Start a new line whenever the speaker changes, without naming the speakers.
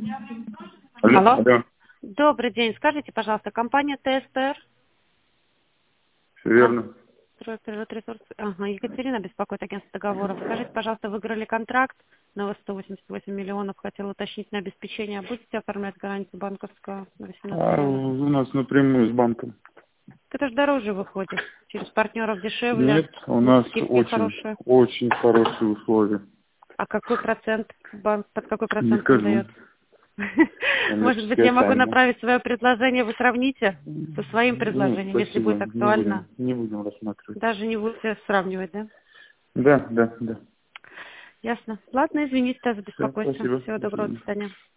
Алло.
Алло.
Добрый день. Скажите, пожалуйста, компания ТСТР?
Все верно.
Ресурс. Ага, Екатерина беспокоит агентство договоров. Скажите, пожалуйста, выиграли контракт на 188 миллионов. Хотела уточнить на обеспечение. Будете оформлять гарантию банковскую на 18 миллионов?
У нас напрямую с банком.
Это же дороже выходит. Через партнеров дешевле.
Нет, у нас
Скидки хорошие.
очень хорошие условия.
А какой процент банк, под какой
Не
процент он
скажу.
дает? Может быть, я могу направить свое предложение, вы сравните со своим предложением, если будет актуально.
Не будем рассматривать.
Даже не будете сравнивать, да?
Да.
Ясно. Ладно, извините за
Все,
беспокойство.
спасибо.
Всего
До
доброго, до
свидания.
свидания.